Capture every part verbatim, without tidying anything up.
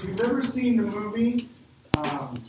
If you've ever seen the movie, um,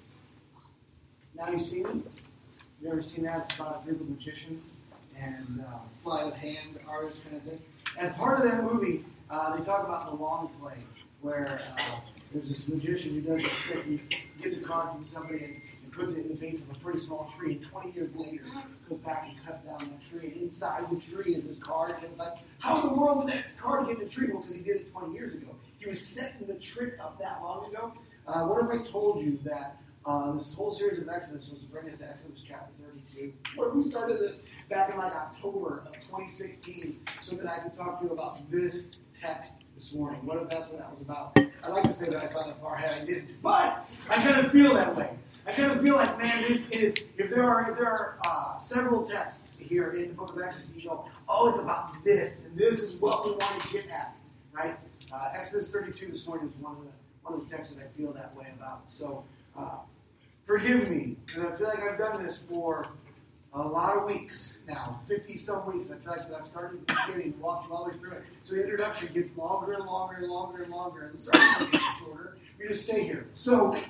Now You've Seen It, you've ever seen that? It's about a group of magicians and uh, sleight of hand artists kind of thing. And part of that movie, uh, they talk about the long play, where uh, there's this magician who does this trick. He gets a card from somebody and, and puts it in the base of a pretty small tree. And twenty years later, goes back and cuts down that tree. And inside the tree is this card. And it's like, how in the world did that card get in the tree? Well, because he did it twenty years ago. He was setting the trick up that long ago. Uh, what if I told you that uh, this whole series of Exodus was to bring us to Exodus chapter thirty-two? What if we started this back in like October of twenty sixteen so that I could talk to you about this text this morning? What if that's what that was about? I'd like to say that I thought that far ahead. I didn't. But I kind of feel that way. I kind of feel like, man, this is, if there are if there are uh, several texts here in the book of Exodus, you go, oh, it's about this, and this is what we want to get at, right? Uh, Exodus thirty-two this morning is one of the one of the texts that I feel that way about. So uh, forgive me, because I feel like I've done this for a lot of weeks now, fifty-some weeks. I feel like that I've started at the beginning and walked you all the way through it. So the introduction gets longer and longer and longer and longer, and the sermon gets shorter. We just stay here. So,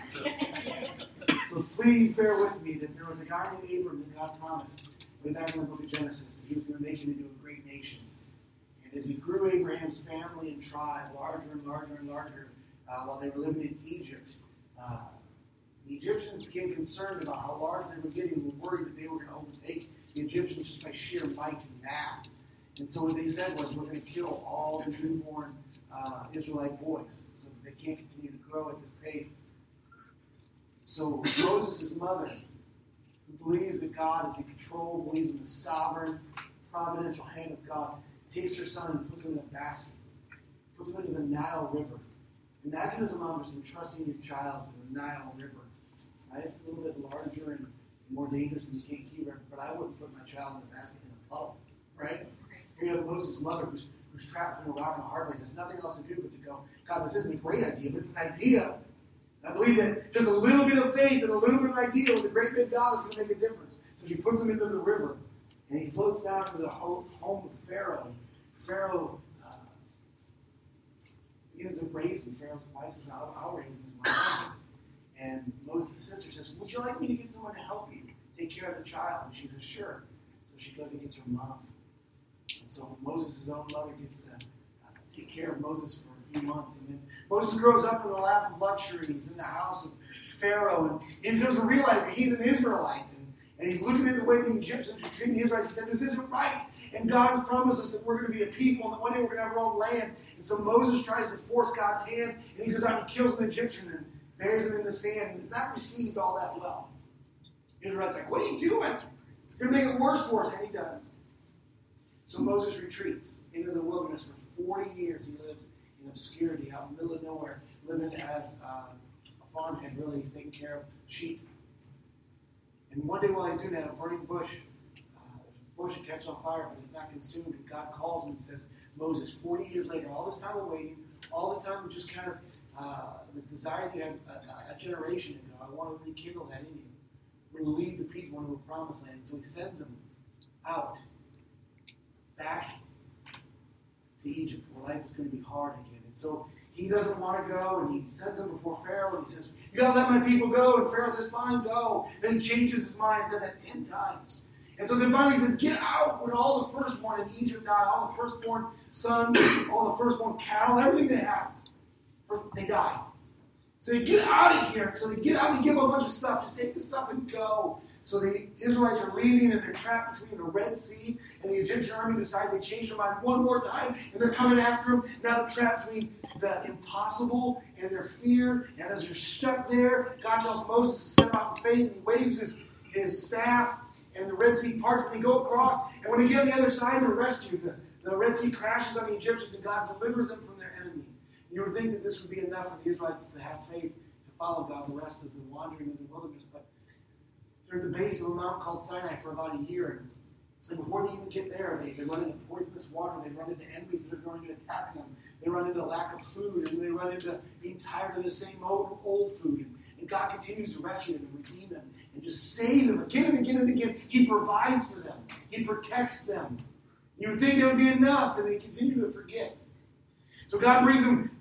so please bear with me that there was a guy named Abram that God promised way back in the book of Genesis that he was going to make him into a great nation. And as he grew Abraham's family and tribe larger and larger and larger uh, while they were living in Egypt, uh, the Egyptians became concerned about how large they were getting and were worried that they were going to overtake the Egyptians just by sheer might and mass. And so what they said was, we're going to kill all the newborn uh, Israelite boys so that they can't continue to grow at this pace. So Moses' mother, who believes that God is in control, believes in the sovereign, providential hand of God, takes her son and puts him in a basket, puts him into the Nile River. Imagine as a mom just entrusting your child to the Nile River. Right? It's a little bit larger and more dangerous than the Kankakee River, but I wouldn't put my child in a basket in a puddle. Right? Here you have Moses' mother who's, who's trapped in a rock and a hard place. There's nothing else to do but to go, God, this isn't a great idea, but it's an idea. And I believe that just a little bit of faith and a little bit of idea with a great big God is going to make a difference. So he puts him into the river, and he floats down to the home of Pharaoh. Pharaoh uh, begins to raise him. Pharaoh's wife says, I'll, I'll raise him as my son. And Moses' sister says, would you like me to get someone to help you take care of the child? And she says, sure. So she goes and gets her mom. And so Moses' own mother gets to uh, take care of Moses for a few months. And then Moses grows up in the lap of luxuries in the house of Pharaoh. And he doesn't realize that he's an Israelite. And, and he's looking at the way the Egyptians are treating the Israelites. He said, this isn't right. And God has promised us that we're going to be a people and that one day we're going to have our own land. And so Moses tries to force God's hand. And he goes out and kills an Egyptian and buries him in the sand. And it's not received all that well. The Israelites are like, what are you doing? It's going to make it worse for us. And he does. So Moses retreats into the wilderness for forty years. He lives in obscurity out in the middle of nowhere, living as uh, a farmhand, really taking care of sheep. And one day while he's doing that, a burning bush, uh, bush that catches on fire, but it's not consumed. And God calls him and says, Moses, forty years later, all this time we're waiting, all this time we're just kind of, uh, this desire that you had a, a generation ago, I want to rekindle that in you. We're going to lead the people into a promised land. So he sends them out, back to Egypt, where life is going to be hard again. And so he doesn't want to go, and he sends them before Pharaoh, and he says, you got to let my people go. And Pharaoh says, fine, go. Then he changes his mind and does that ten times. And so then finally he says, get out when all the firstborn in Egypt die, all the firstborn sons, all the firstborn cattle, everything they have, they die. So they get out of here. So they get out and give them a bunch of stuff. Just take the stuff and go. So the Israelites are leaving, and they're trapped between the Red Sea, and the Egyptian army decides they change their mind one more time, and they're coming after them. Now they're trapped between the impossible and their fear. And as they're stuck there, God tells Moses to step out in faith, and he waves his, his staff, and the Red Sea parts, and they go across. And when they get on the other side, they're rescued. The, the Red Sea crashes on the Egyptians, and God delivers them from their enemies. You would think that this would be enough for the Israelites to have faith to follow God the rest of the wandering in the wilderness. But they're at the base of a mountain called Sinai for about a year. And before they even get there, they, they run into poisonous water. They run into enemies that are going to attack them. They run into lack of food. And they run into being tired of the same old, old food. And, and God continues to rescue them and redeem them and just save them again and again and again. He provides for them. He protects them. You would think there would be enough, and they continue to forget. So God brings them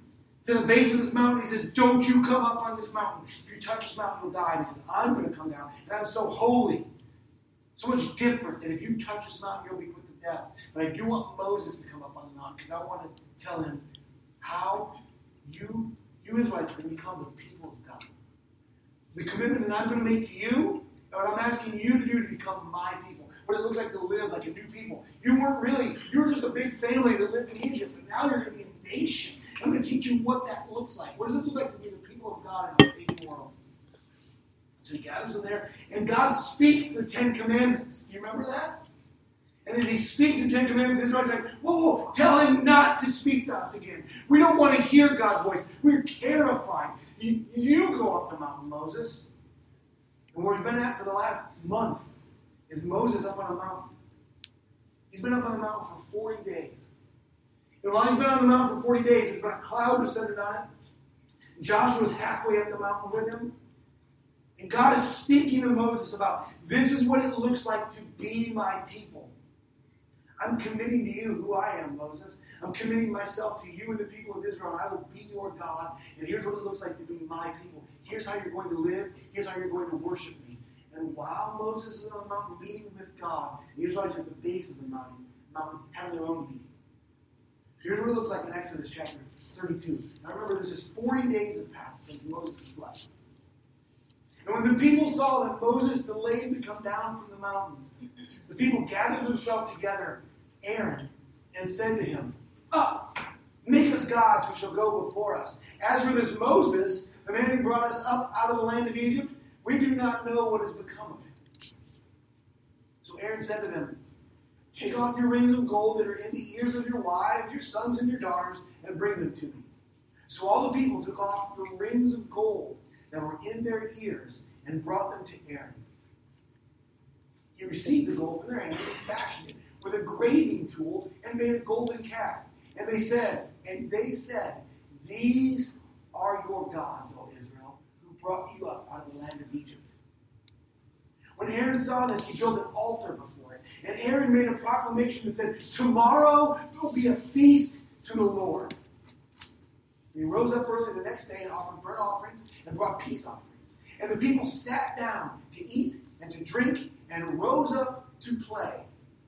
to the base of this mountain. He says, don't you come up on this mountain. If you touch this mountain, you'll die, because I'm going to come down. And I'm so holy, so much different, that if you touch this mountain, you'll be put to death. But I do want Moses to come up on the mountain, because I want to tell him how you, you Israelites are going to become the people of God. The commitment that I'm going to make to you, and what I'm asking you to do to become my people. What it looks like to live like a new people. You weren't really, you were just a big family that lived in Egypt, but now you're going to be a nation. I'm going to teach you what that looks like. What does it look like to be the people of God in a pagan world? So he gathers them there, and God speaks the Ten Commandments. Do you remember that? And as he speaks the Ten Commandments, Israel's like, whoa, whoa, tell him not to speak to us again. We don't want to hear God's voice. We're terrified. You, you go up the mountain, Moses. And where he's been at for the last month is Moses up on a mountain. He's been up on the mountain for forty days. And while he's been on the mountain for forty days, there's been a cloud descended on it. Joshua's halfway up the mountain with him. And God is speaking to Moses about, this is what it looks like to be my people. I'm committing to you who I am, Moses. I'm committing myself to you and the people of Israel. I will be your God. And here's what it looks like to be my people. Here's how you're going to live. Here's how you're going to worship me. And while Moses is on the mountain meeting with God, the Israelites are at the base of the mountain, mountain having their own meeting. Here's what it looks like in Exodus chapter thirty-two. Now remember, this is forty days have passed since Moses left. And when the people saw that Moses delayed to come down from the mountain, the people gathered themselves together, Aaron, and said to him, up, make us gods who shall go before us. As for this Moses, the man who brought us up out of the land of Egypt, we do not know what has become of him. So Aaron said to them, take off your rings of gold that are in the ears of your wives, your sons and your daughters, and bring them to me. So all the people took off the rings of gold that were in their ears and brought them to Aaron. He received the gold from their hands and fashioned it with a graving tool and made a golden calf. And they said, and they said, these are your gods, O Israel, who brought you up out of the land of Egypt. When Aaron saw this, he built an altar before it. And Aaron made a proclamation that said, tomorrow will be a feast to the Lord. And he rose up early the next day and offered burnt offerings and brought peace offerings. And the people sat down to eat and to drink and rose up to play.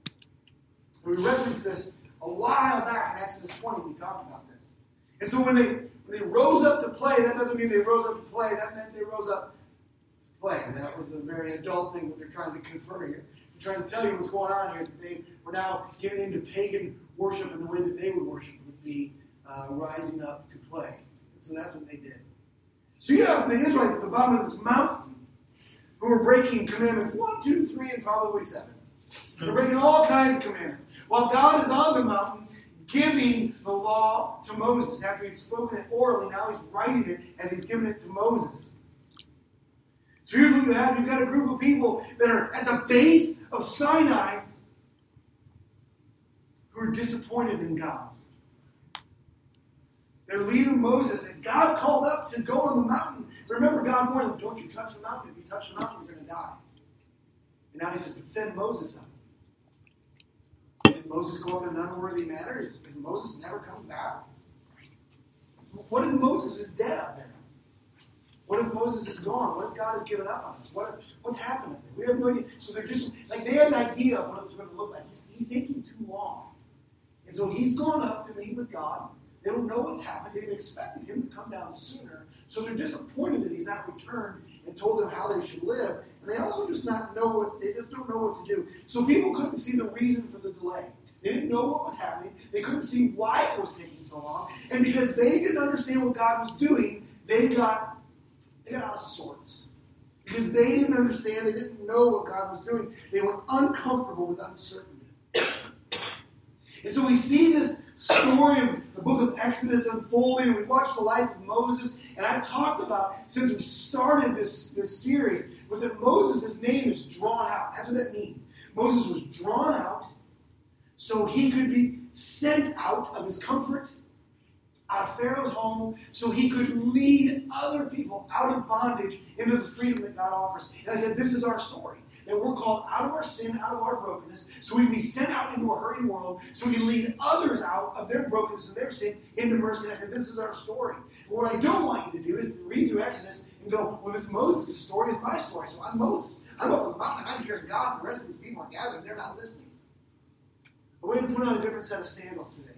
And we referenced this a while back in Exodus twenty. We talked about this. And so when they when they rose up to play, that doesn't mean they rose up to play. That meant they rose up to play. That was a very adult thing what they're trying to confer here. They're trying to tell you what's going on here. That they were now getting into pagan worship, and the way that they would worship would be uh, rising up to play. And so that's what they did. So you have the Israelites at the bottom of this mountain who are breaking commandments one, two, three, and probably seven. They're breaking all kinds of commandments. While God is on the mountain giving the law to Moses. After he'd spoken it orally, now he's writing it as he's giving it to Moses. So here's what you have. You've got a group of people that are at the base of Sinai who are disappointed in God. Their leader Moses, that God called up to go on the mountain. Remember, God warned them, don't you touch the mountain. If you touch the mountain, you're going to die. And now he says, but send Moses up. Did Moses go up in an unworthy manner? Is, is Moses never coming back? What if Moses is dead up there? What if Moses is gone? What if God has given up on us? What if, what's happened up there? We have no idea. So they're just, like, they had an idea of what it was going to look like. He's, he's taking too long. And so he's gone up to meet with God. They don't know what's happened. They've expected him to come down sooner. So they're disappointed that he's not returned and told them how they should live. And they also just not know what, they just don't know what to do. So people couldn't see the reason for the delay. They didn't know what was happening. They couldn't see why it was taking so long. And because they didn't understand what God was doing, they got, they got out of sorts. Because they didn't understand, they didn't know what God was doing. They were uncomfortable with uncertainty. And so we see this story of the book of Exodus unfolding. We watched the life of Moses. And I've talked about, since we started this, this series, was that Moses' name is drawn out. That's what that means. Moses was drawn out so he could be sent out of his comfort, out of Pharaoh's home, so he could lead other people out of bondage into the freedom that God offers. And I said, this is our story. that we're called out of our sin, out of our brokenness, so we can be sent out into a hurting world, so we can lead others out of their brokenness and their sin into mercy. And I said, this is our story. But what I don't want you to do is to read through Exodus and go, well, if it's Moses' story, it's my story. So I'm Moses. I'm up on the mountain, I'm hearing God, and the rest of these people are gathered, they're not listening. But we're going to put on a different set of sandals today.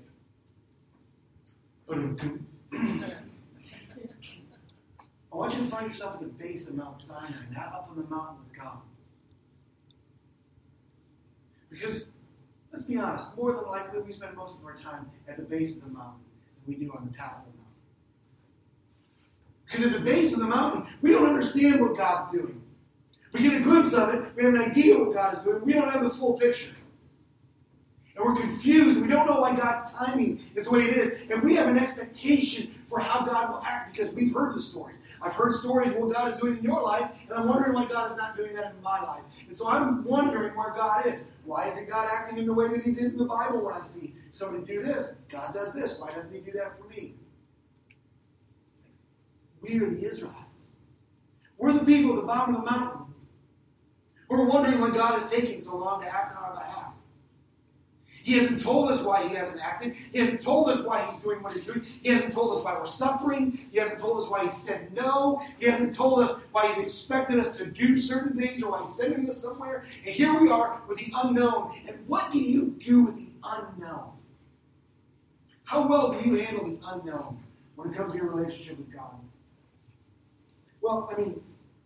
I want you to find yourself at the base of Mount Sinai, not up on the mountain with God. Because, let's be honest, more than likely we spend most of our time at the base of the mountain than we do on the top of the mountain. Because at the base of the mountain, we don't understand what God's doing. We get a glimpse of it, we have an idea what God is doing, we don't have the full picture. And we're confused. We don't know why God's timing is the way it is. And we have an expectation for how God will act because we've heard the stories. I've heard stories of what God is doing in your life, and I'm wondering why God is not doing that in my life. And so I'm wondering where God is. Why isn't God acting in the way that he did in the Bible when I see somebody do this? God does this. Why doesn't he do that for me? We are the Israelites. We're the people at the bottom of the mountain. We're wondering why God is taking so long to act on our behalf. He hasn't told us why he hasn't acted. He hasn't told us why he's doing what he's doing. He hasn't told us why we're suffering. He hasn't told us why he said no. He hasn't told us why he's expected us to do certain things or why he's sending us somewhere. And here we are with the unknown. And what do you do with the unknown? How well do you handle the unknown when it comes to your relationship with God? Well, I mean,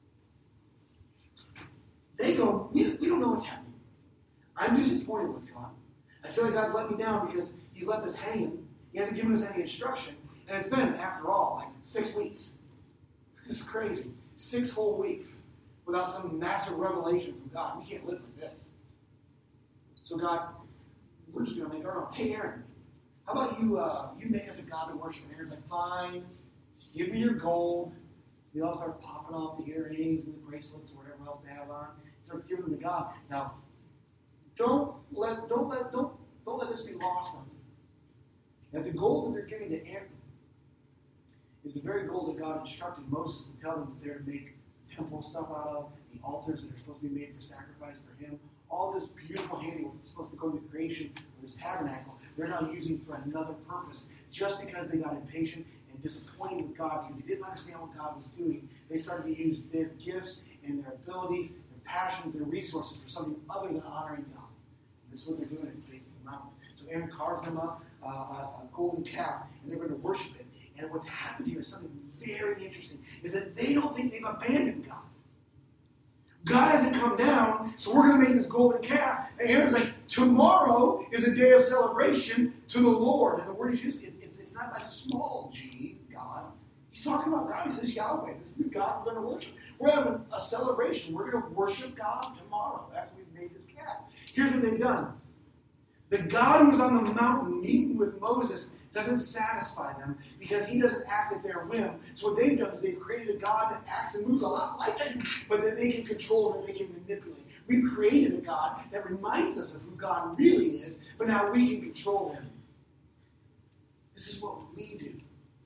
they go, we, we don't know what's happening. I'm disappointed with God. I feel like God's let me down because he's left us hanging. He hasn't given us any instruction. And it's been, after all, like six weeks. This is crazy. Six whole weeks without some massive revelation from God. We can't live like this. So God, we're just going to make our own. Hey, Aaron, how about you uh, you make us a God to worship? And Aaron's like, fine. Give me your gold. They all start popping off the earrings and the bracelets or whatever else they have on. He starts giving them to God. Now, Don't let don't let don't don't let this be lost on you. That the gold that they're giving to Aaron is the very gold that God instructed Moses to tell them that they're to make temple stuff out of, the altars that are supposed to be made for sacrifice for him. All this beautiful handiwork that's supposed to go to the creation of this tabernacle, they're now using for another purpose. Just because they got impatient and disappointed with God because they didn't understand what God was doing, they started to use their gifts and their abilities, their passions, their resources for something other than honoring God. This is what they're doing at the base of the mountain. So Aaron carves them up uh, a, a golden calf, and they're going to worship it. And what's happened here is something very interesting, is that they don't think they've abandoned God. God hasn't come down, so we're going to make this golden calf. And Aaron's like, tomorrow is a day of celebration to the Lord. And the word he's used, it, it's, it's not like small g, God. He's talking about God. He says Yahweh. This is the God we're going to worship. We're having a celebration. We're going to worship God tomorrow after we've made this calf. Here's what they've done. The God who was on the mountain meeting with Moses doesn't satisfy them because he doesn't act at their whim. So what they've done is they've created a God that acts and moves a lot like him, but that they can control and they can manipulate. We've created a God that reminds us of who God really is, but now we can control him. This is what we do.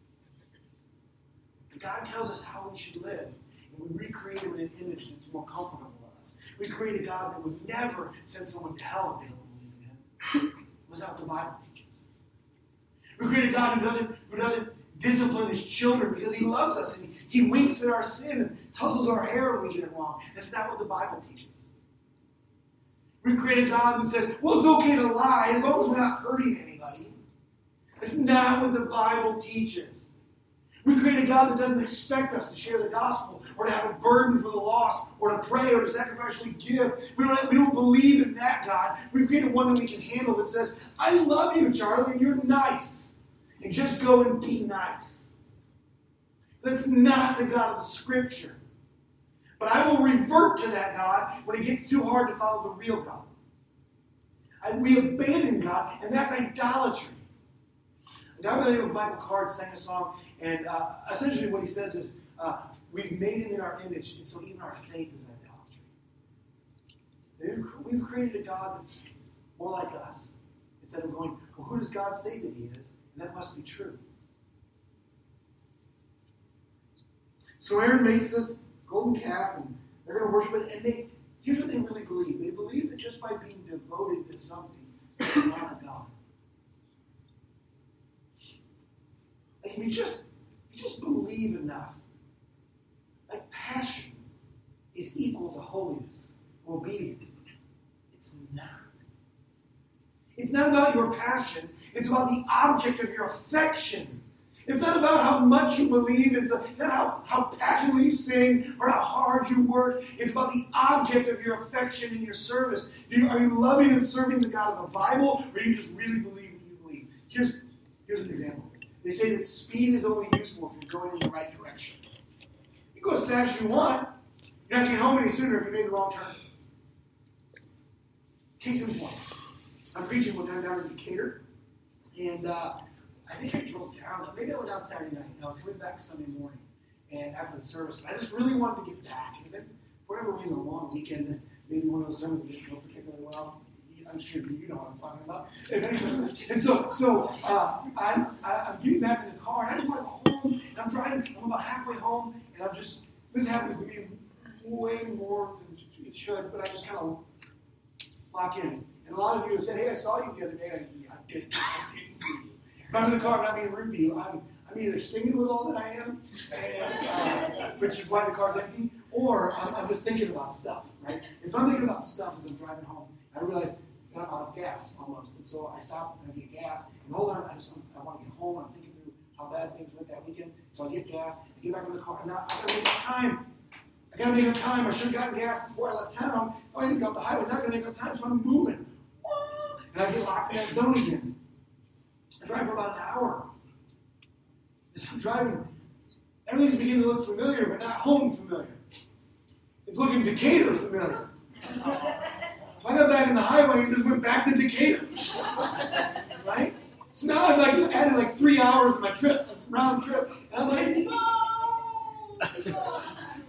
God tells us how we should live, and we recreate him in an image that's more comfortable to us. We create a God that would never send someone to hell if they don't believe in him. Without the Bible teaches. We create a God who doesn't, who doesn't discipline his children because he loves us and he, he winks at our sin and tussles our hair when we get it wrong. That's not what the Bible teaches. We create a God who says, well, it's okay to lie as long as we're not hurting anybody. That's not what the Bible teaches. We create a God that doesn't expect us to share the gospel or to have a burden for the lost or to pray or to sacrificially give. We don't, we don't believe in that God. We created one that we can handle that says, I love you, Charlie, and you're nice. And just go and be nice. That's not the God of the Scripture. But I will revert to that God when it gets too hard to follow the real God. I, we abandon God, and that's idolatry. A guy by the name of Michael Card sang a song, and uh, essentially what he says is, uh, we've made him in our image, and so even our faith is idolatry. We've created a God that's more like us. Instead of going, well, who does God say that he is? And that must be true. So Aaron makes this golden calf, and they're going to worship it, and they, Here's what they really believe. They believe that just by being devoted to something, you honor God. Like if you just, if you just believe enough, like passion is equal to holiness or obedience. It's not. It's not about your passion. It's about the object of your affection. It's not about how much you believe. It's not how, how passionately you sing or how hard you work. It's about the object of your affection and your service. Do you, are you loving and serving the God of the Bible, or you just really believe what you believe? Here's, here's an example. They say that speed is only useful if you're going in the right direction. You go as fast as you want. You're not getting home any sooner if you made the wrong turn. Case in point. I'm preaching one time down in Decatur, and uh, I think I drove down. Maybe I went down Saturday night, and I was coming back Sunday morning, and after the service, and I just really wanted to get back. And then, for whatever reason, a long weekend, maybe one of those sermons didn't go particularly well. I'm sure you know what I'm talking about. And so, so uh, I'm, I'm getting back in the car, and I just want to go home, and I'm driving. I'm about halfway home, and I'm just, this happens to me way more than it should, but I just kind of lock in. And a lot of you have said, hey, I saw you the other day. And I, yeah, I didn't, I didn't see you. If I'm in the car, I'm not being rude to you. I'm, I'm either singing with all that I am, and, uh, which is why the car's empty, or I'm, I'm just thinking about stuff, right? And so I'm thinking about stuff as I'm driving home. I realize I'm out of gas almost. And so I stop and I get gas. And the whole time I just I want to get home. I'm thinking through how bad things went that weekend. So I get gas. I get back in the car. And now I gotta make up time. I gotta make up time. I should have gotten gas before I left town. Oh, I didn't go up the highway. Not gonna make up time, so I'm moving. And I get locked in that zone again. I drive for about an hour. As I'm driving, everything's beginning to look familiar, but not home familiar. It's looking Decatur familiar. So I got back in the highway and just went back to Decatur. Right? So now I've like added like three hours of my trip, like round trip. And I'm like, no!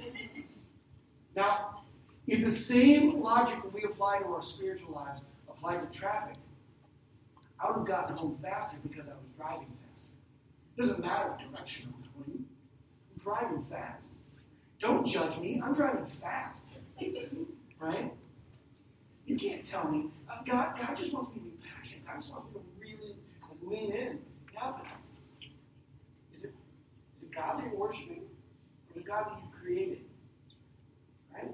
Now, if the same logic that we apply to our spiritual lives applied to traffic, I would have gotten home faster because I was driving faster. It doesn't matter what direction I'm going. I'm driving fast. Don't judge me. I'm driving fast. Right? You can't tell me, uh, God, God just wants me to be passionate. God just wants me to really like, lean in. Yeah, but is it, is it God that you're worshiping? Or the God that you've created? Right?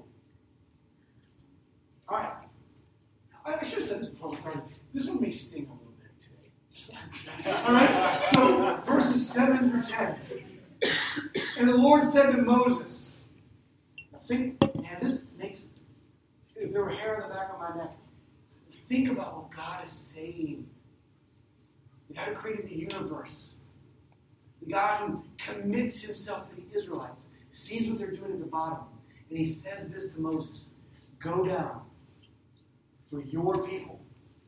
All right. I, I should have said this before we started. This one may sting a little bit today. All right? So, verses seven through ten. And the Lord said to Moses, now think, man, this makes, if there were hair on the back of my neck, think about what God is saying. The God who created the universe. The God who commits himself to the Israelites, sees what they're doing at the bottom, and he says this to Moses, go down for your people.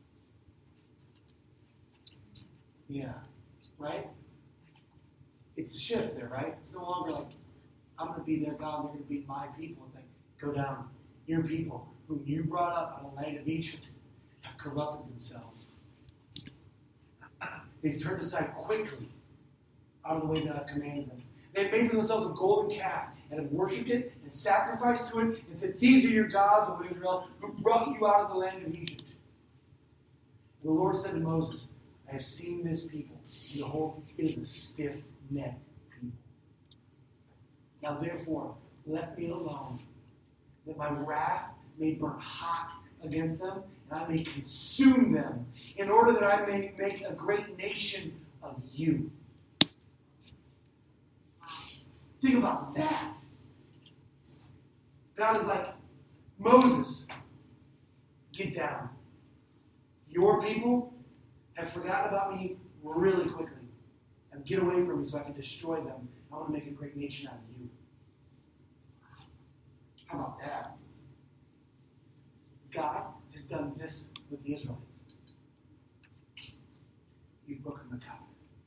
Yeah, right? It's a shift there, right? It's no longer like, I'm going to be their God, they're going to be my people. It's like, go down. Your people, whom you brought up out of the land of Egypt, have corrupted themselves. They've turned aside quickly out of the way that I've commanded them. They've made for themselves a golden calf and have worshipped it and sacrificed to it and said, these are your gods, O Israel, who brought you out of the land of Egypt. And the Lord said to Moses, I have seen this people, and behold, it is a stiff-necked people. Now therefore, let me alone, that my wrath may burn hot against them, and I may consume them, in order that I may make a great nation of you. Think about that. God is like, Moses, get down. Your people have forgotten about me really quickly. And get away from me so I can destroy them. I want to make a great nation out of you. How about that? God has done this with the Israelites. You've broken the covenant.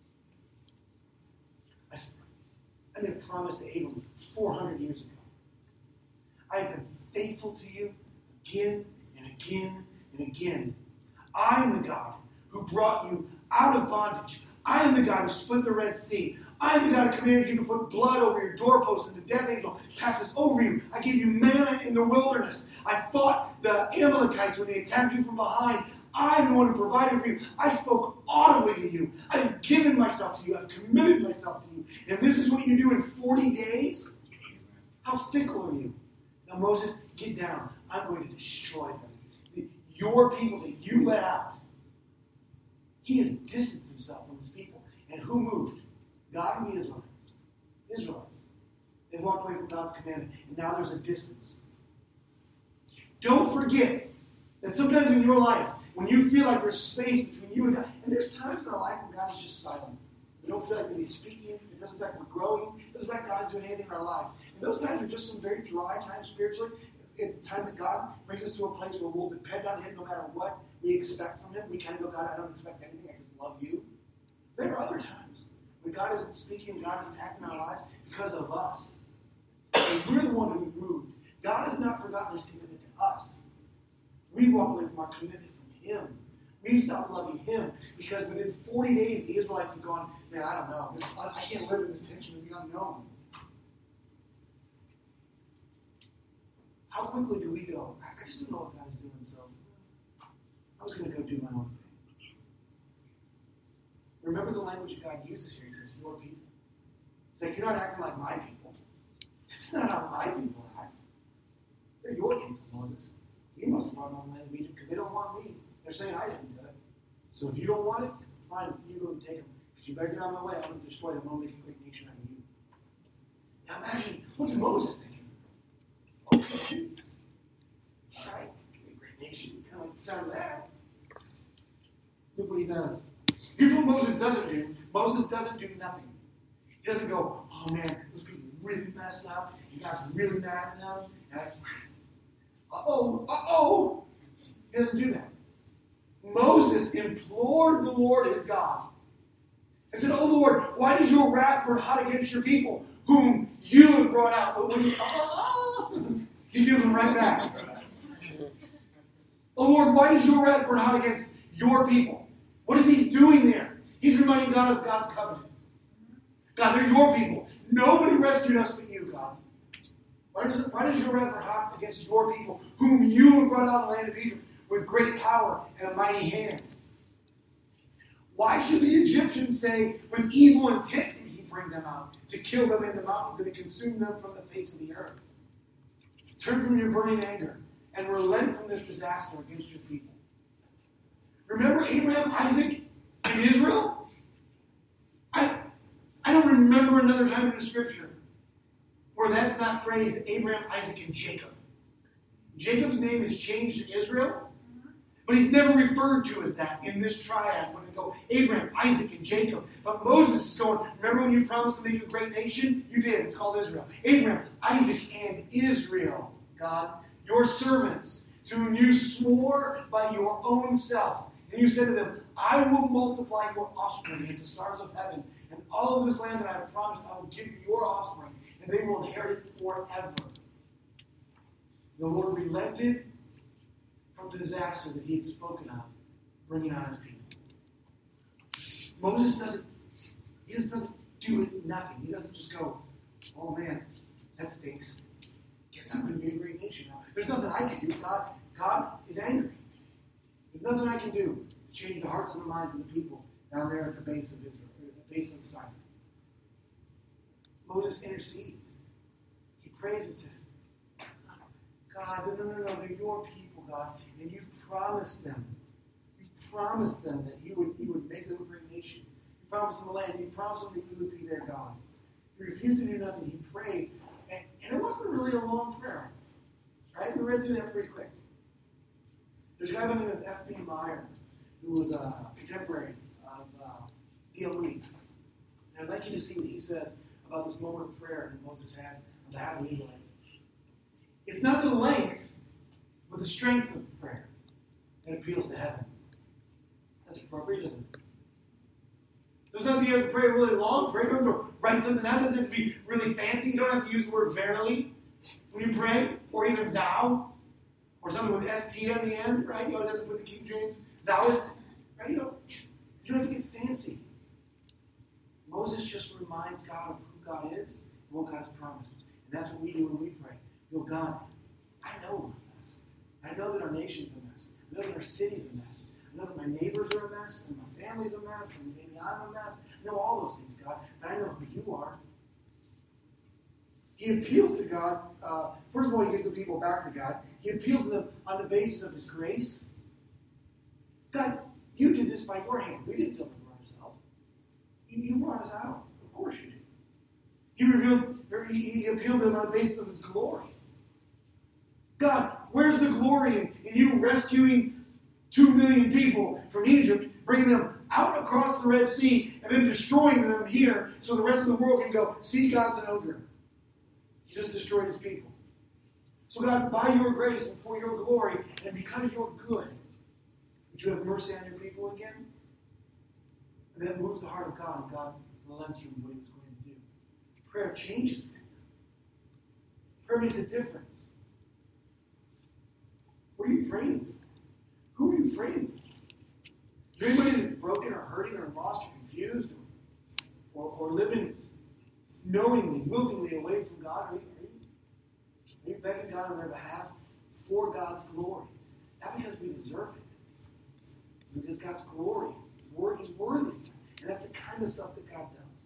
I, I made a promise to Abram four hundred years ago. I have been faithful to you again and again and again. I am the God who brought you out of bondage. I am the God who split the Red Sea. I am the God who commanded you to put blood over your doorposts, and the death angel passes over you. I gave you manna in the wilderness. I fought the Amalekites when they attacked you from behind. I am the one who provided for you. I spoke audibly to you. I have given myself to you. I have committed myself to you. And this is what you do in forty days? How fickle are you? Now, Moses, get down. I'm going to destroy them. Your people that you let out. He has distanced himself from his people. And who moved? God and the Israelites. Israelites. They've walked away from God's commandment. And now there's a distance. Don't forget that sometimes in your life, when you feel like there's space between you and God, and there's times in our life when God is just silent. We don't feel like that He's speaking. It doesn't feel like we're growing. It doesn't feel like God is doing anything in our life. And those times are just some very dry times spiritually. It's time that God brings us to a place where we'll depend on Him no matter what we expect from Him. We kind of go, God, I don't expect anything. I just love you. There are other times when God isn't speaking, God isn't acting in our life because of us. And we're the one who moved. God has not forgotten His commitment to us. We walk away from our commitment from Him. We've stopped loving Him because within forty days the Israelites have gone, man, I don't know. This, I can't live in this tension of the unknown. How quickly do we go, I just don't know what God is doing, so I was going to go do my own thing. Remember the language that God uses here. He says, your people. He's like, you're not acting like my people. That's not how my people act. They're your people, Moses. You must have brought them on the land of Egypt because they don't want me. They're saying I didn't do it. So if you don't want it, fine, you go and take them. Because you better get out of my way. I'm going to destroy them. I'm going to make a great nation out of you. Now imagine, what's Moses thinking? Okay. All right. A great nation. Kind of like the sound of that. Look what he does. Here's what Moses doesn't do. Moses doesn't do nothing. He doesn't go, oh man, those people really messed up. You guys are really mad at them. And uh-oh, uh-oh. He doesn't do that. Moses implored the Lord his God and said, oh Lord, why does your wrath burn hot against your people, whom you have brought out? But when he, oh, he gives them right back. Oh Lord, why does your wrath burn hot against your people? What is he doing there? He's reminding God of God's covenant. God, they're your people. Nobody rescued us but you, God. Why does, it, why does your wrath burn hot against your people, whom you have brought out of the land of Egypt with great power and a mighty hand? Why should the Egyptians say, with evil intent did he bring them out, to kill them in the mountains and to consume them from the face of the earth? Turn from your burning anger and relent from this disaster against your people. Remember Abraham, Isaac, and Israel? I, I don't remember another time in the scripture where that's not phrased Abraham, Isaac, and Jacob. Jacob's name is changed to Israel, but he's never referred to as that in this triad when they go Abraham, Isaac, and Jacob. But Moses is going, remember when you promised to make a great nation? You did. It's called Israel. Abraham, Isaac, and Israel, God, your servants, to whom you swore by your own self. And you said to them, I will multiply your offspring as the stars of heaven, and all of this land that I have promised I will give you your offspring, and they will inherit it forever. The Lord relented from the disaster that he had spoken of, bringing on his people. Moses doesn't, he just doesn't do nothing. He doesn't just go, oh man, that stinks. Guess I'm going to be a great nation now. There's nothing I can do. God, God is angry. There's nothing I can do to change the hearts and the minds of the people down there at the base of Israel, or at the base of Sinai. Moses intercedes. He prays and says, God, no, no, no, no, they're your people, God, and you've promised them. You promised them that you would, you would make them a great nation. You promised them a land. You promised them that you would be their God. He refused to do nothing. He prayed, and, and it wasn't really a long prayer, right? We read through that pretty quick. There's a guy by the name of F B Meyer, who was a contemporary of uh, D L Moody. And I'd like you to see what he says about this moment of prayer that Moses has on behalf of the Israelites. It's not the length, but the strength of prayer that appeals to heaven. That's appropriate, isn't it? Doesn't have to you have to pray really long. Pray, you don't have to write something out. It doesn't have to be really fancy. You don't have to use the word verily when you pray, or even thou, or something with S T on the end, right? You always have to put the King James, thouest, right? You don't, you don't have to get fancy. Moses just reminds God of who God is and what God has promised. And that's what we do when we pray. You know, God, I know we're a mess. I know that our nation's a mess. I know that our city's a mess. I know that my neighbors are a mess, and my family's a mess, and maybe I'm a mess. I know all those things, God, but I know who you are. He appeals to God. Uh, first of all, he gives the people back to God. He appeals to them on the basis of his grace. God, you did this by your hand. We didn't do it for ourselves. You, you brought us out. Of course you did. He revealed, or he, he appealed to them on the basis of his glory. God, where's the glory in, in you rescuing two million people from Egypt, bringing them out across the Red Sea, and then destroying them here so the rest of the world can go, see, God's an ogre. He just destroyed his people. So God, by your grace and for your glory, and because you're good, would you have mercy on your people again? And that moves the heart of God, and God relents from what he was going to do. Prayer changes things. Prayer makes a difference. What are you praying for? Who are you praying for? Is there anybody that's broken or hurting or lost or confused or, or, or living knowingly, movingly away from God? Are you, are, you, are you begging God on their behalf for God's glory? Not because we deserve it, because God's glory is worthy. And that's the kind of stuff that God does.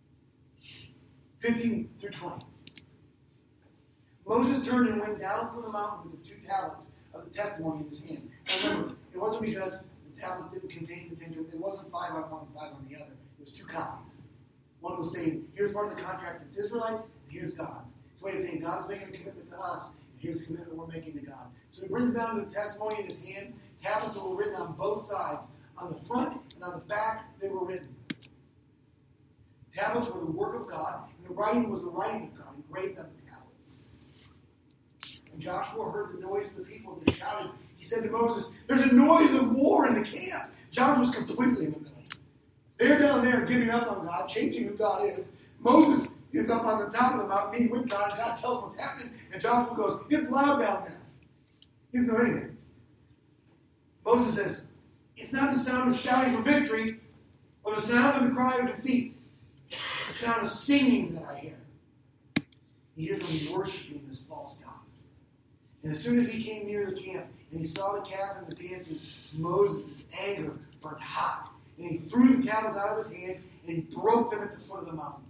fifteen through twenty. Moses turned and went down from the mountain with the two tablets of the testimony in his hand. Now remember, it wasn't because the tablets didn't contain the Ten Commandments. It wasn't five on one and five on the other. It was two copies. One was saying, here's part of the contract that's Israelites, and here's God's. It's a way of saying God is making a commitment to us, and here's the commitment we're making to God. So he brings down the testimony in his hands, tablets that were written on both sides. On the front and on the back, they were written. Tablets were the work of God, and the writing was the writing of God, engraved on the tablets. When Joshua heard the noise of the people, they shouted. He said to Moses, there's a noise of war in the camp. Joshua was completely in the middle. They're down there giving up on God, changing who God is. Moses is up on the top of the mountain meeting with God. God tells him what's happening, and Joshua goes, it's loud down there. He doesn't know anything. Moses says, it's not the sound of shouting for victory or the sound of the cry of defeat. It's the sound of singing that I hear. He hears them worshiping this false God. And as soon as he came near the camp and he saw the calf and the dancing, Moses' anger burned hot. And he threw the tablets out of his hand and he broke them at the foot of the mountain.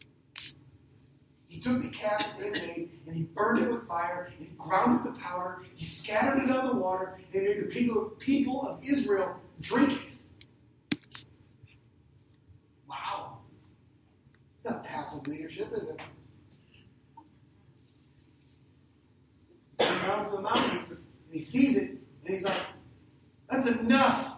He took the calf that they had made and he burned it with fire and he ground it to powder. He scattered it on the water and he made the people, people of Israel drink it. Wow. It's not passive leadership, is it? He's down to the mountain and he sees it and he's like, that's enough.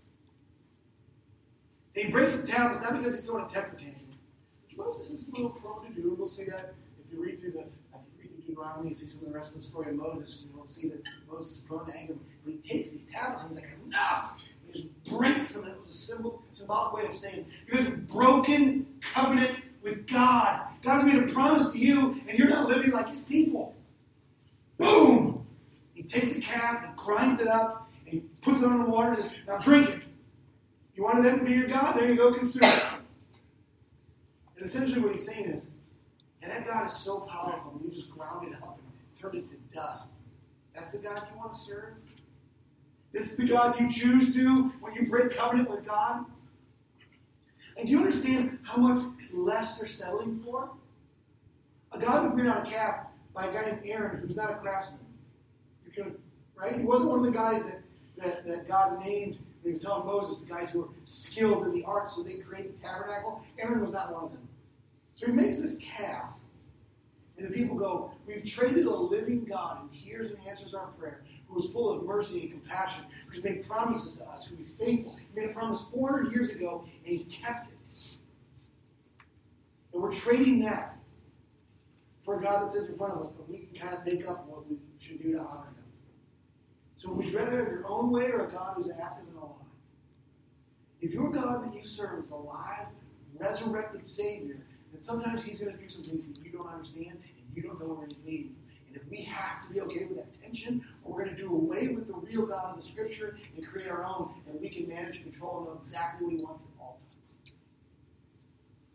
And he breaks the tablets not because he's throwing a temper tantrum. Moses is a little prone to do, and we'll see that if you read through the uh, read through Deuteronomy, you see some of the rest of the story of Moses, and you'll see that Moses is prone to anger. But he takes these tablets and he's like, enough! He just breaks them, and it was a symbol, symbolic way of saying, you guys have broken covenant with God. God's made a promise to you, and you're not living like his people. Boom! He takes the calf and grinds it up, and he puts it on the water and says, now drink it. You wanted that to be your God? There you go, consume it. And essentially what he's saying is, and that God is so powerful, you just ground it up and turned it to dust. That's the God you want to serve? This is the God you choose to when you break covenant with God? And do you understand how much less they're settling for? A God was made on a calf by a guy named Aaron who's not a craftsman. You can, right? He wasn't one of the guys that, that, that God named. He was telling Moses, the guys who were skilled in the art, so they created the tabernacle. Aaron was not one of them. So he makes this calf, and the people go, we've traded a living God who hears and answers our prayer, who is full of mercy and compassion, who's made promises to us, who is faithful. He made a promise four hundred years ago, and he kept it. And we're trading that for a God that sits in front of us, but we can kind of make up what we should do to honor him. So would you rather have your own way or a God who's active and alive? If your God that you serve is a alive, resurrected Savior, then sometimes he's going to do some things that you don't understand and you don't know where he's leading you. And if we have to be okay with that tension, or we're going to do away with the real God of the Scripture and create our own, then we can manage, control, and know exactly what he wants at all times.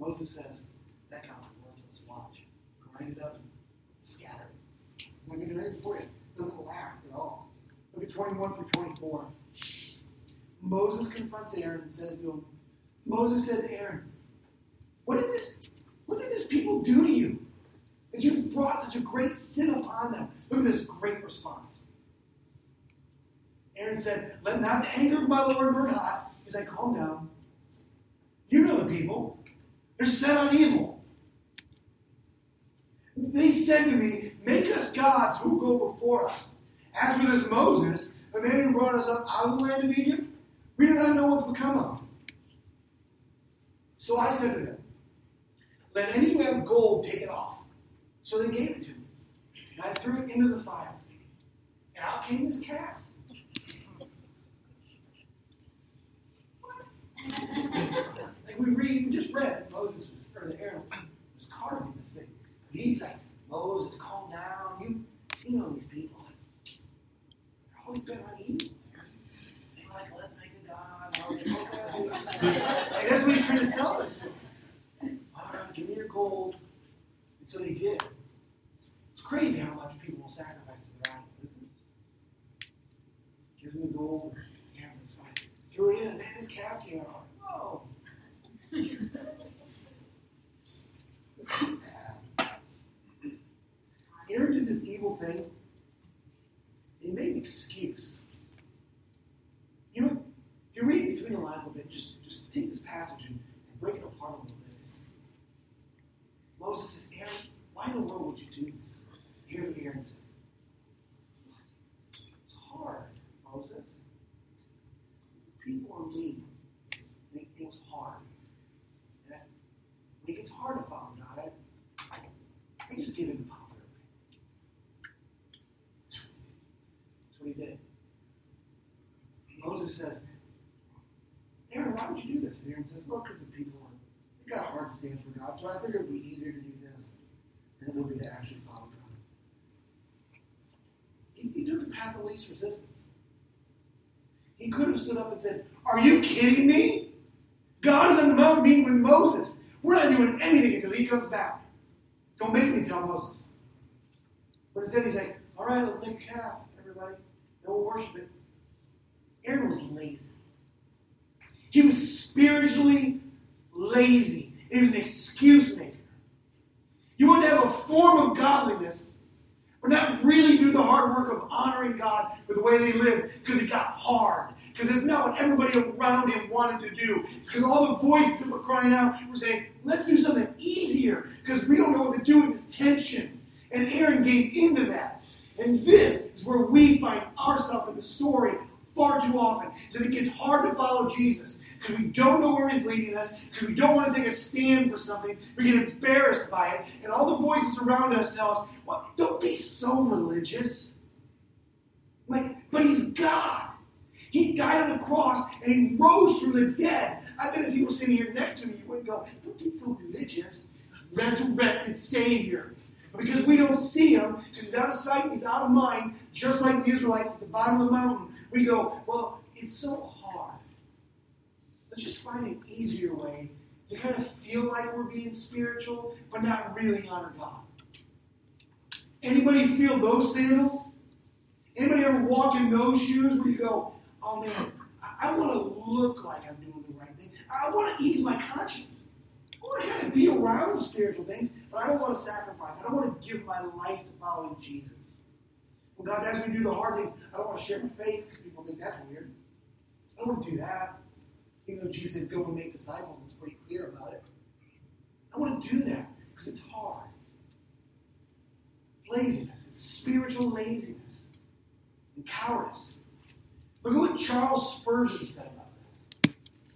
Moses says, that guy's worthless. Watch. Grind it up and scatter it. It's not going to do anything for you. It doesn't last at all. Look at twenty-one through twenty-four. Moses confronts Aaron and says to him, Moses said to Aaron, what did this, what did this people do to you? That you've brought such a great sin upon them. Look at this great response. Aaron said, let not the anger of my Lord burn hot. He's like, calm down. You know the people. They're set on evil. They said to me, make us gods who go before us. As for this Moses, the man who brought us up out of the land of Egypt, we do not know what's become of him. So I said to them, let any who have gold take it off. So they gave it to me. And I threw it into the fire. And out came this calf. Like we read, we just read that Moses was, or that Aaron was carving this thing. And he's like, Moses, calm down. You, you know these people. They're always been on evil. They're like, let's make a god. Like, that's what he's trying to sell us to. All right, give me your gold. And so they did. It's crazy how much people will sacrifice to their idols, isn't it? Give them the gold. Aaron says, fine. Threw it in, and man, this calf came out. Whoa. This is sad. Aaron did this evil thing. He made an excuse. You know, if you read between the lines a little bit, just, just take this passage and, and break it apart a little bit. Moses says, Aaron, why in the world would you do this? Here's what Aaron said. It's hard, Moses. People are mean. Make things hard. And when it gets hard to follow God, I, I, I just give in to popular opinion. That's what he did. Moses says, Aaron, why would you do this? And Aaron says, well, because the people are, they got hard to stand for God, so I figured it would be easier to do this than it would be to actually follow God. He, he took the path of least resistance. He could have stood up and said, are you kidding me? God is on the mountain meeting with Moses. We're not doing anything until he comes back. Don't make me tell Moses. But instead he's like, all right, let's make a calf, everybody. And we'll worship it. Aaron was lazy. He was spiritually lazy. He was an excuse maker. He wanted to have a form of godliness, but not really do the hard work of honoring God with the way they lived, because it got hard. Because it's not what everybody around him wanted to do. Because all the voices that were crying out were saying, let's do something easier, because we don't know what to do with this tension. And Aaron gave into that. And this is where we find ourselves in the story far too often. Is that it gets hard to follow Jesus. Because we don't know where he's leading us. Because we don't want to take a stand for something. We get embarrassed by it. And all the voices around us tell us, well, don't be so religious. Like, but he's God. He died on the cross and he rose from the dead. I bet if you were sitting here next to me, you wouldn't go, don't be so religious. Resurrected Savior. But because we don't see him, because he's out of sight, he's out of mind, just like the Israelites at the bottom of the mountain, we go, well, it's so hard. Let's just find an easier way to kind of feel like we're being spiritual, but not really honor God. Anybody feel those sandals? Anybody ever walk in those shoes where you go, oh man, I, I want to look like I'm doing the right thing. I want to ease my conscience. I want to kind of be around spiritual things, but I don't want to sacrifice. I don't want to give my life to following Jesus. When God asks me to do the hard things, I don't want to share my faith because people think that's weird. I don't want to do that. Even though Jesus said, go and make disciples, it's pretty clear about it. I want to do that because it's hard. It's laziness. It's spiritual laziness and cowardice. Look at what Charles Spurgeon said about this.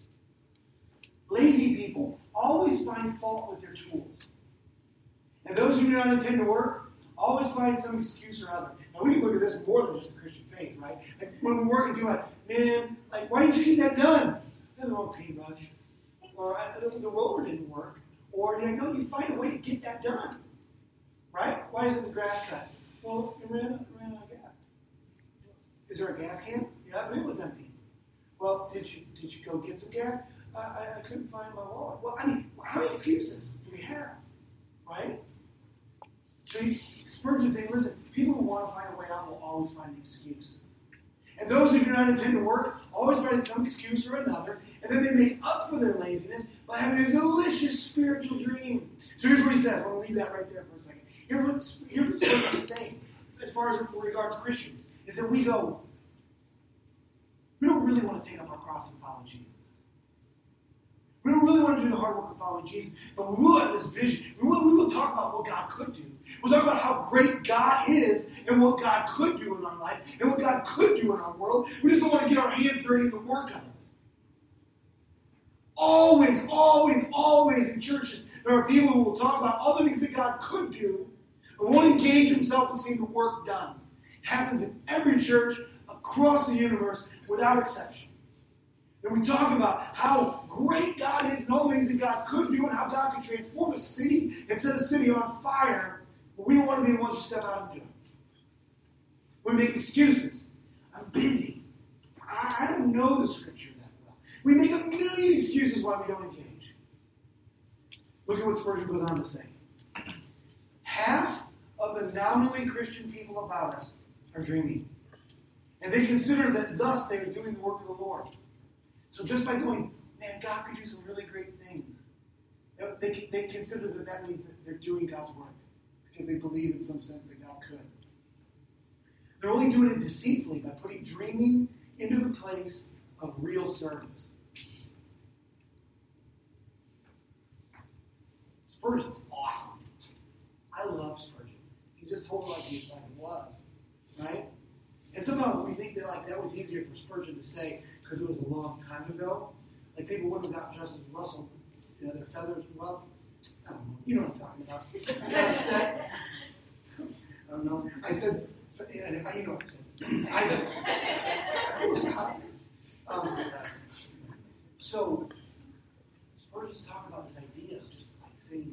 Lazy people always find fault with their tools. And those who do not intend to work always find some excuse or other. Now we can look at this more than just the Christian faith, right? Like when we're working, do like, man, like why didn't you get that done? I had the wrong paintbrush. Or I, the, the roller didn't work. Or you're like, no, you find a way to get that done. Right? Why isn't the grass cut? Well, it ran, it ran out of gas. Is there a gas can? Yeah, it was empty. Well, did you did you go get some gas? Uh, I, I couldn't find my wallet. Well, I mean, how many excuses do we have? Right? So Spurgeon is saying, listen, people who want to find a way out will always find an excuse. And those who do not intend to work always find some excuse or another, and then they make up for their laziness by having a delicious spiritual dream. So here's what he says. I want to leave that right there for a second. Here's what, here's what Spurgeon is saying, as far as regards Christians, is that we go, we don't really want to take up our cross and follow Jesus. We don't really want to do the hard work of following Jesus, but we will have this vision. We will, we will talk about what God could do. We'll talk about how great God is and what God could do in our life and what God could do in our world. We just don't want to get our hands dirty in the work of it. Always, always, always in churches, there are people who will talk about other things that God could do and won't engage himself in seeing the work done. It happens in every church across the universe without exception. And we talk about how great God is and all the things that God could do and how God could transform a city and set a city on fire, but we don't want to be the ones who step out and do it. We make excuses. I'm busy. I, I don't know the scripture that well. We make a million excuses why we don't engage. Look at what Spurgeon goes on to say. Half of the nominally Christian people about us are dreaming. And they consider that thus they are doing the work of the Lord. So just by going, man, God could do some really great things. They, they consider that that means that they're doing God's work. Because they believe in some sense that God could. They're only doing it deceitfully by putting dreaming into the place of real service. Spurgeon's awesome. I love Spurgeon. He just told it like it, like it was. Right? And somehow we think that like that was easier for Spurgeon to say because it was a long time ago. Like people wouldn't have got Justice Russell, you know, their feathers, well, I don't know. You know what I'm talking about. You know what I said? I don't know. I said, you know what I said. I know. um, so, Spurgeon's talking about this idea of just like saying,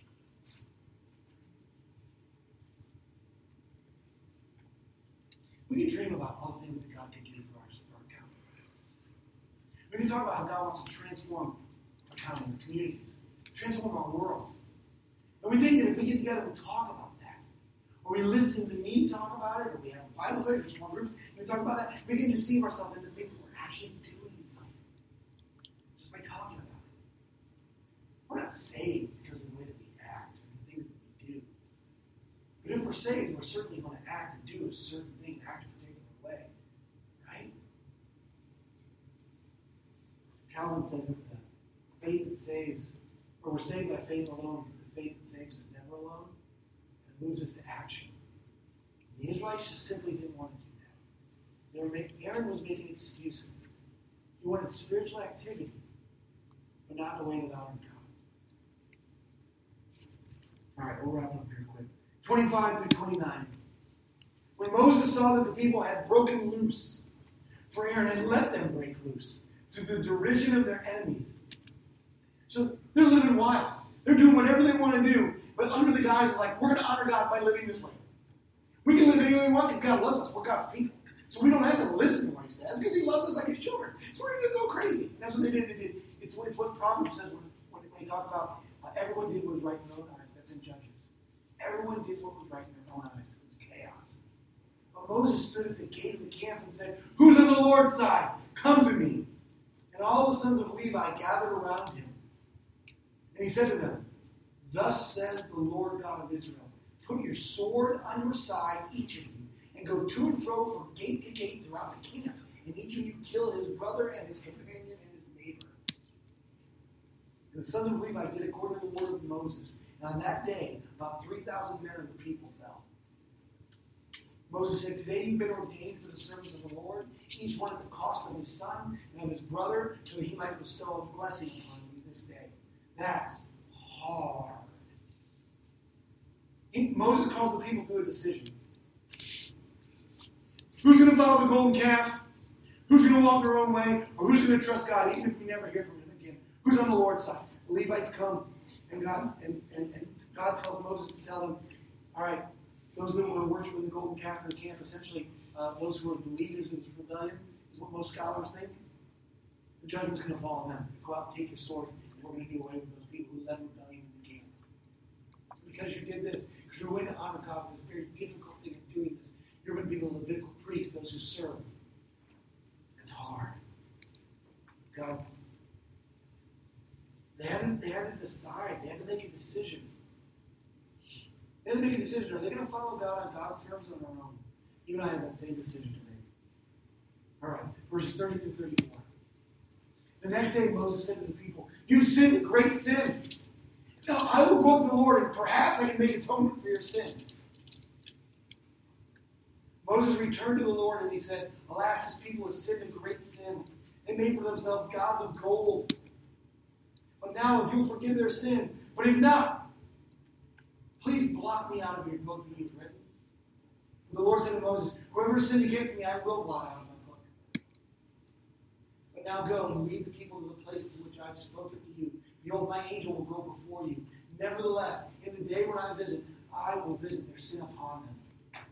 we can dream about all the things that God can do for our, for our county. We can talk about how God wants to transform our county and our communities. Transform our world. And we think that if we get together and talk about that, or we listen to me talk about it, or we have a Bible study, or small groups, and we talk about that, we can deceive ourselves into thinking we're actually doing something. Just by talking about it. We're not saved because of the way that we act, or the things that we do. But if we're saved, we're certainly going to act and do a certain thing, act a particular way. Right? Calvin said that the faith that saves, or we're saved by faith alone, the faith that saves us never alone, and moves us to action. The Israelites just simply didn't want to do that. They were make, Aaron was making excuses. He wanted spiritual activity, but not in a way that honored God. All right, we'll wrap up here quick. twenty-five through twenty-nine. When Moses saw that the people had broken loose, for Aaron had let them break loose, to the derision of their enemies. So they're living wild. They're doing whatever they want to do, but under the guise of like, we're going to honor God by living this way. We can live any way we want because God loves us. We're God's people. So we don't have to listen to what he says because he loves us like his children. So we're going to go crazy. And that's what they did. They did. It's, it's what Proverbs says when, when they talk about uh, everyone did what was right in their own eyes. That's in Judges. Everyone did what was right in their own eyes. It was chaos. But Moses stood at the gate of the camp and said, "Who's on the Lord's side? Come to me." And all the sons of Levi gathered around him. And he said to them, "Thus says the Lord God of Israel, put your sword on your side, each of you, and go to and fro from gate to gate throughout the camp. And each of you kill his brother and his companion and his neighbor." And the sons of Levi did according to the word of Moses. And on that day, about three thousand men of the people fell. Moses said, "Today you've been ordained for the service of the Lord, each one at the cost of his son and of his brother, so that he might bestow a blessing upon you this day." That's hard. He, Moses calls the people to a decision. Who's going to follow the golden calf? Who's going to walk their own way? Or who's going to trust God, even if we never hear from him again? Who's on the Lord's side? The Levites come, and God and, and, and God tells Moses to tell them, all right, those that were worshiping the golden calf in the camp, essentially uh, those who are the leaders of this rebellion, is what most scholars think. The judgment's going to fall on them. Go out and take your sword, and we're going to do away with those people who led rebellion. serve. It's hard. God, they had to, they had to decide. They had to make a decision. They had to make a decision. Are they going to follow God on God's terms or on their own? You and I have that same decision to make. All right, verses thirty through thirty-four. The next day Moses said to the people, "You sinned a great sin. Now I will go up to the Lord, and perhaps I can make atonement for your sin." Moses returned to the Lord, and he said, "Alas, this people has sinned a great sin. They made for themselves gods of gold. But now, if you will forgive their sin, but if not, please blot me out of your book that you've written." The Lord said to Moses, "Whoever sinned against me, I will blot out of my book. But now go and lead the people to the place to which I have spoken to you. Behold, my angel will go before you. Nevertheless, in the day when I visit, I will visit their sin upon them."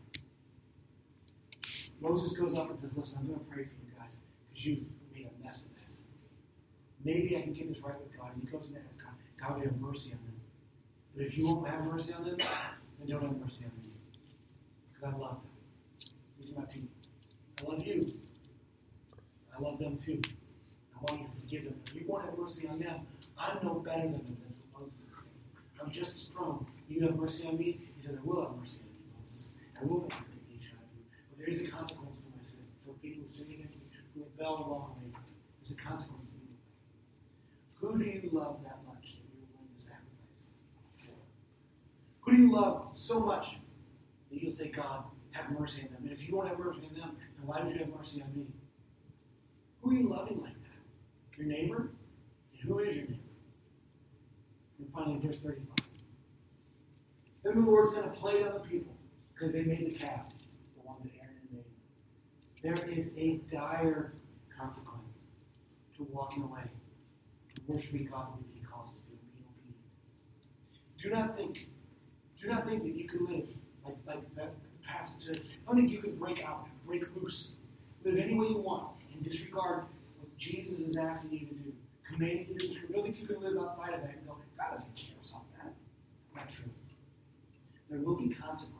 Moses goes up and says, "Listen, I'm going to pray for you guys because you've made a mess of this. Maybe I can get this right with God." And he goes and asks God, "God, would you have mercy on them? But if you won't have mercy on them, then don't have mercy on me. Because I love them. These are my people. I love you. I love them too. I want you to forgive them. If you won't have mercy on them, I'm no better than them." That's what Moses is saying. I'm just as prone. You have mercy on me? He says, "I will have mercy on you, Moses. I will make a great nation out of you. But there is a consequence for my sin. For people who sin against me, who rebel and walk away from me. There's a consequence in you. Who do you love that much that you're willing to sacrifice for? Who do you love so much that you'll say, God, have mercy on them? And if you won't have mercy on them, then why would you have mercy on me?" Who are you loving like that? Your neighbor? And who is your neighbor? And finally, verse thirty-five. Then the Lord sent a plague on the people because they made the calf, the one that Aaron had made. There is a dire consequence to walking away, to worshiping God the way that He calls us to, and being obedient. Do not think, do not think that you can live like, like that passage said. Don't think you can break out, break loose, live any way you want, and disregard what Jesus is asking you to do, commanding you to do. Don't think you can live outside of that and go, God doesn't care about that. It's not true. There will be consequence.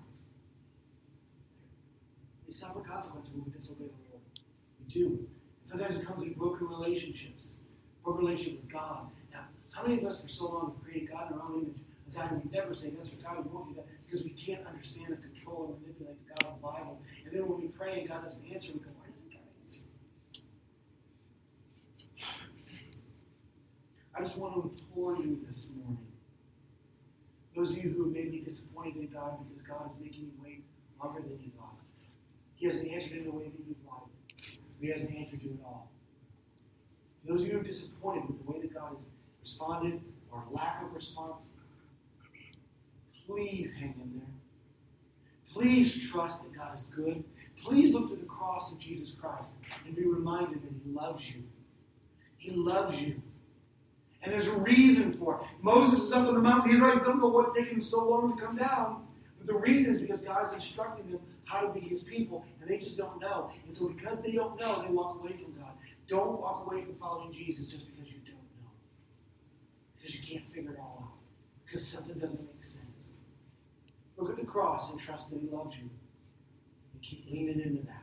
We suffer consequences when we disobey the Lord. We do. And sometimes it comes in broken relationships, broken relationship with God. Now, how many of us for so long have created God in our own image? A God who we never say, "That's what God, we won't do that," because we can't understand and control and manipulate the God of the Bible. And then when we pray and God doesn't answer, we go, "Why doesn't God answer?" I just want to implore you this morning, those of you who may be disappointed in God because God is making you wait longer than you thought. He hasn't answered in the way that you've liked. He hasn't answered you at all. Those of you who are disappointed with the way that God has responded or lack of response, please hang in there. Please trust that God is good. Please look to the cross of Jesus Christ and be reminded that He loves you. He loves you. And there's a reason for it. Moses is up on the mountain. The Israelites don't know what's taking him so long to come down. But the reason is because God is instructing them how to be His people, and they just don't know. And so because they don't know, they walk away from God. Don't walk away from following Jesus just because you don't know. Because you can't figure it all out. Because something doesn't make sense. Look at the cross and trust that He loves you. And keep leaning into that.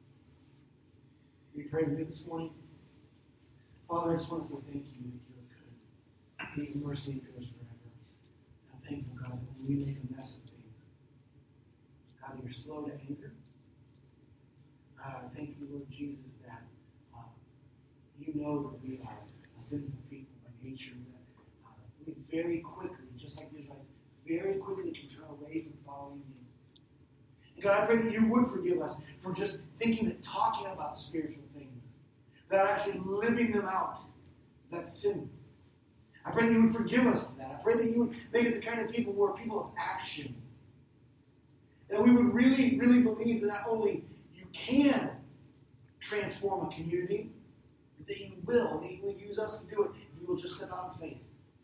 We pray with me this morning. Father, I just want to say thank you that you're good. That your mercy endures forever. I'm thankful, God, that when we make a mess of things, God, that you're slow to anger. Uh, thank you, Lord Jesus, that uh, you know that we are a sinful people by nature. That uh, we very quickly, just like the Israelites, very quickly can turn away from following you. And God, I pray that you would forgive us for just thinking that talking about spiritual things, without actually living them out, that's sin. I pray that you would forgive us for that. I pray that you would make us the kind of people who are people of action. That we would really, really believe that not only you can transform a community, but that you will, that you will use us to do it if we will just step out in faith.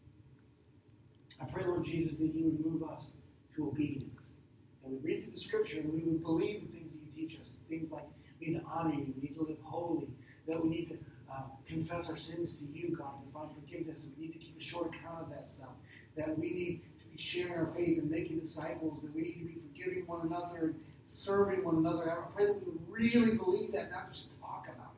I pray, Lord Jesus, that you would move us to obedience. That we read through the Scripture and we would believe the things that you teach us. Things like we need to honor you, we need to live holy, that we need to uh, confess our sins to you, God, and find forgiveness, that we need to keep a short account of that stuff, that we need to be sharing our faith and making disciples, that we need to be forgiving one another, serving one another. I pray that we would really believe that, not just talk about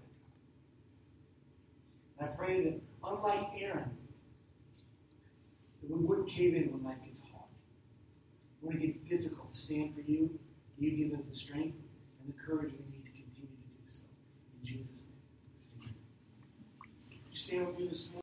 it. And I pray that, unlike Aaron, that we wouldn't cave in when life gets hard. When it gets difficult to stand for you, you give us the strength and the courage we need to continue to do so. In Jesus' name. Amen. Would you stand with me this morning?